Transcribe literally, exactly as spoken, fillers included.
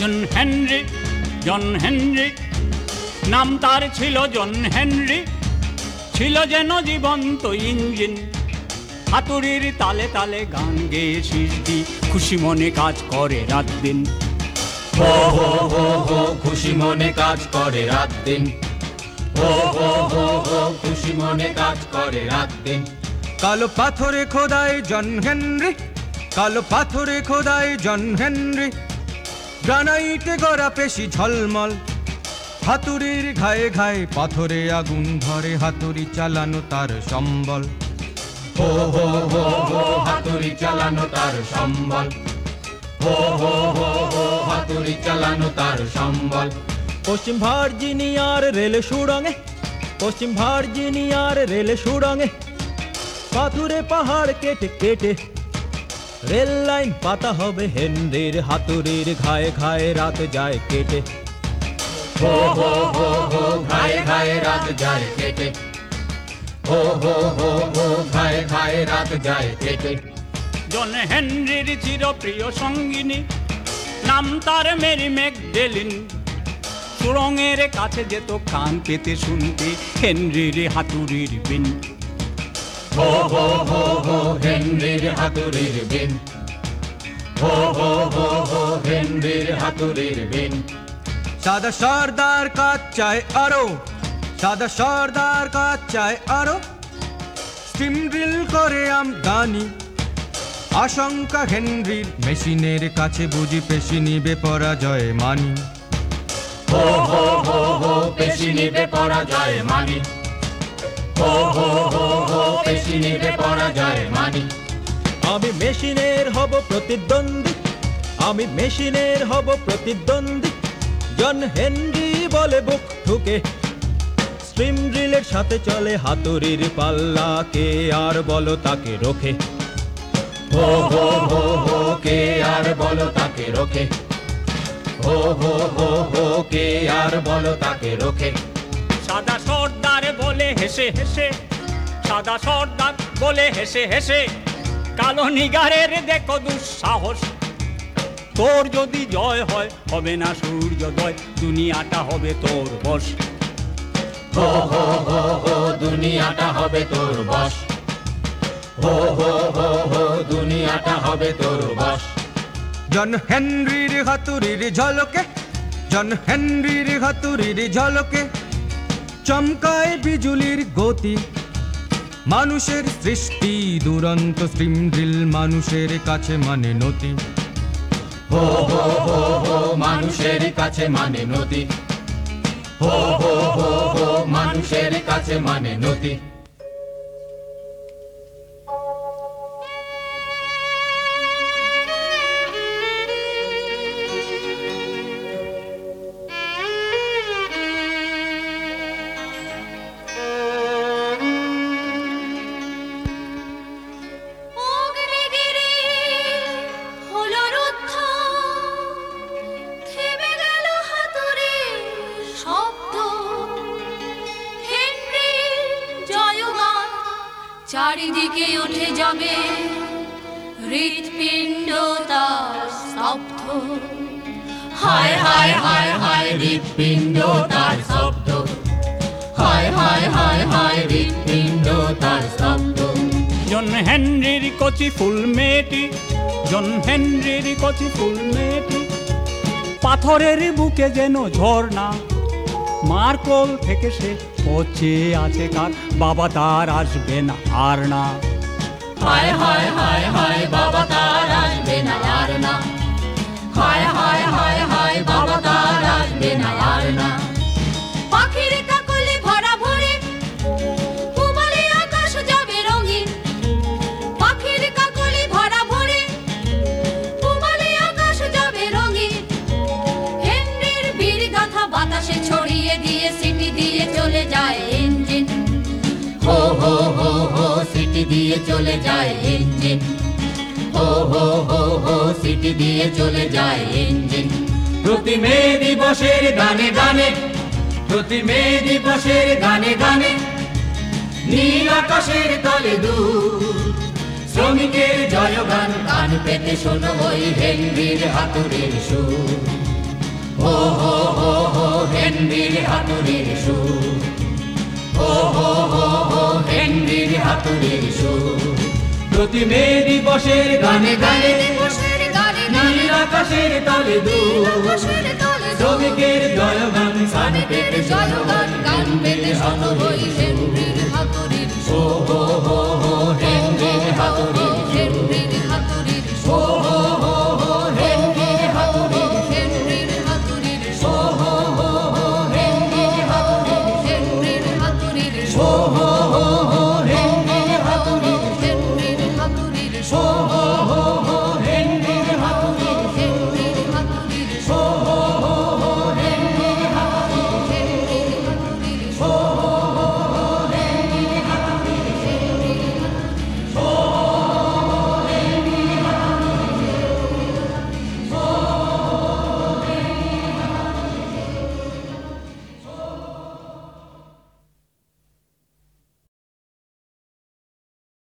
John Henry, John Henry, নাম তার ছিল জন হেনরি, ছিল যেন জীবন্ত ইঞ্জিন। হাতুড়ির তালে তালে গান গেয়ে সৃষ্টি, খুশি মনে কাজ করে রাত দিন। হো হো হো হো খুশি মনে কাজ করে রাত দিন। হো হো হো হো খুশি মনে কাজ করে রাত দিন। কালো পাথরে খোদাই জন হেনরি, কালো পাথরে খোদাই জন হেনরি, গ্রানাইটে গড়া পেশি ঝলমল, হাতুড়ির ঘায়ে ঘায়ে পাথরে আগুন ধরে, হাতুড়ি চালানো তার সম্বল। হো হো হো হো হাতুড়ি চালানো তার সম্বল। হো হো হো হো হাতুড়ি চালানো তার সম্বল। পশ্চিম ভার্জিনিয়ার রেল সুড়ঙ্গে, পশ্চিম ভার্জিনিয়ার রেল সুড়ঙ্গে, পাথুরে পাহাড় কেটে কেটে রেল লাইন পাতা হবে হেনরির, হাতুড়ির ঘায়ে ঘায়ে রাত যায় কেটে। হো হো হো হো ঘায়ে ঘায়ে রাত যায় কেটে। হো হো হো হো ঘায়ে ঘায়ে রাত যায় কেটে। জন হেনরির চিরপ্রিয় সঙ্গিনী, নাম তার মেরি ম্যাকডেলিন। সুড়ঙ্গের কাছে যেত কান পেতে শুনতে হেনরির হাতুড়ির বিন। হো হো হো হো হেনরির হাতুড়ির বিন। হো হো হো হো হেনরির হাতুড়ির বিন। সাদা সর্দার কাজ চায় আরো, সাদা সর্দার কাজ চায় আরো, স্টিম ড্রিল করে আমদানি। আশঙ্কা হেনরির, মেশিনের কাছে বুঝি পেশি নিবে পরাজয় মানি। হো হো হো হো পেশি নিবে পরাজয় মানি। হো হো হো হো পেশি নিবে পরাজয় মানি। আমি মেশিনের হব প্রতিদ্বন্দ্বী, আমি মেশিনের হব প্রতিদ্বন্দ্বী, জন হেনরি বলে বুক ঠুকে। স্ট্রিম ড্রিলের সাথে চলে হাতুড়ির পাল্লা, কে আর বলো তাকে রোখে। হো হো হো হো কে আর বলো তাকে রোখে। হো হো হো হো কে আর বলো তাকে রোখে। সাদা সর্দার বলে হেসে হেসে, সাদা সর্দার বলে হেসে হেসে, কালো নিগারের দেখো দুঃসাহস। তোর যদি জয় হয় হবে না সূর্যোদয়, দুনিয়াটা হবে তোর বশ। হো হো হো হো দুনিয়াটা হবে তোর বশ। হো হো হো হো দুনিয়াটা হবে তোর বশ। জন হেনরির হাতুড়ির ঝলকে, জন হেনরির হাতুড়ির ঝলকে, চমকায় বিজুলির গতি। মানুষের সৃষ্টি দুরন্ত স্ট্রিম ড্রিল, মানুষের কাছে মানে নতি। হো হো হো হো মানুষের কাছে মানে নতি। হো হো হো হো মানুষের কাছে মানে নতি। চারিদিকে উঠে যাবে হৃৎপিণ্ড তার স্তব্ধ। হায় হায় হায় হায় হৃৎপিণ্ড তার শব্দ। হায় হায় হায় হায় হৃৎপিণ্ড তার শব্দ। জন হেনরির কচি ফুল মেয়েটি, জন হেনরির কচি ফুল মেয়েটি, পাথরের বুকে যেন ঝর্ণা। মার কোল থেকে সে পচে আছে কার, বাবা তার আসবে না আর না। হায় হায় হায় হায় বাবা তার আসবে না আর না। হায় হায় হায় হায় বাবা তার আসবে না আর না। পাখির কাকলি ভরা ভরে পূবালি আকাশ যাবে রঙিন। পাখির কাকলি ভরা ভরে পূবালি আকাশ যাবে রঙিন। হেনরির বীর গাথা বাতাসে ছড়িয়ে দিয়ে সিটি দিয়ে চলে যায় ইঞ্জিন। হো হো হো হো সিটি দিয়ে চলে যায় ইঞ্জিন। হো হো হো হো সিটি দিয়ে চলে যায় ইঞ্জিন। প্রতি মে দিবসের গানে গানে, প্রতি মে দিবসের গানে গানে, নীল আকাশের তলে দূর শ্রমিকের জয়গান। কান পেতে শোনো ওই হেনরির হাতুড়ির সুর। হো হো হো হো হেনরির হাতুড়ির সুর, হো হো হো হো হেনরির হাতুড়ির সুর। প্রতি মে দিবসের গানে গানে দিবসের গানে নীল আকাশের তলে দূর, আকাশের তলে শ্রমিকের জয়গান, শ্রমিকের জয়গান গান পেতে শত হই হেনরির